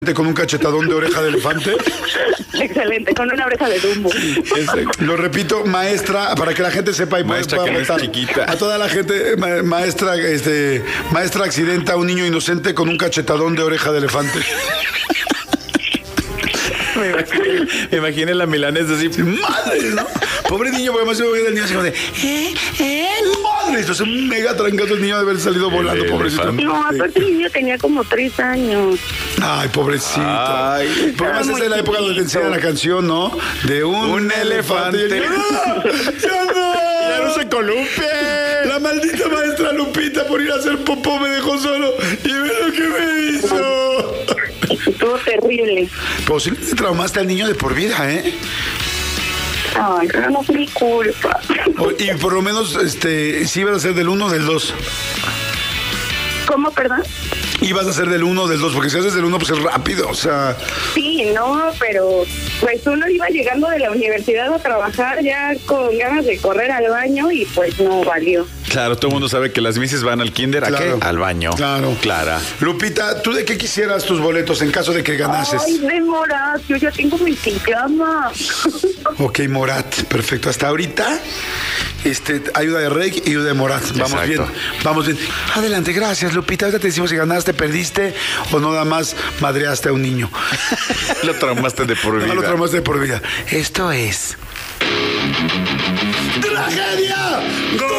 con un cachetadón de oreja de elefante. Excelente, con una oreja de Dumbo. Lo repito, maestra, para que la gente sepa y maestra que no es chiquita. A toda la gente, maestra, maestra accidenta a un niño inocente con un cachetadón de oreja de elefante. Me imaginé la milanesa así. ¡Madre, no! Pobre niño, porque además el niño así como de... ¡Madre! Entonces mega trancado el niño de haber salido volando, pobrecito. No, aparte el niño tenía como 3 años. Ay, pobrecito. Ay, porque además esa es la época donde te enseñan la canción, ¿no? De un elefante. ¡Ya no se columpie! La maldita maestra Lupita por ir a hacer popó me dejó solo. Y ve lo que me hizo. Estuvo terrible. Pero sí le traumaste al niño de por vida, ¿eh? Ay, pero no fue mi culpa. Y por lo menos, sí ibas a ser del 1 o del 2. ¿Cómo, perdón? Ibas a ser del 1 o del 2, porque si haces del 1, pues es rápido, o sea... Sí, no, pero pues uno iba llegando de la universidad a trabajar ya con ganas de correr al baño y pues no valió. Claro, todo el mundo sabe que las mises van al kinder, ¿a qué? Al baño. Claro. Clara. Lupita, ¿tú de qué quisieras tus boletos en caso de que ganases? Ay, de Morat, yo ya tengo mi pijama. Ok, Morat, perfecto. Hasta ahorita, ayuda de Rey y ayuda de Morat. Vamos Exacto. bien, vamos bien. Adelante, gracias, Lupita. Ahorita te decimos si ganaste, perdiste o no nada más madreaste a un niño. Lo traumaste de por vida. No lo traumaste de por vida. Esto es... ¡Tragedia!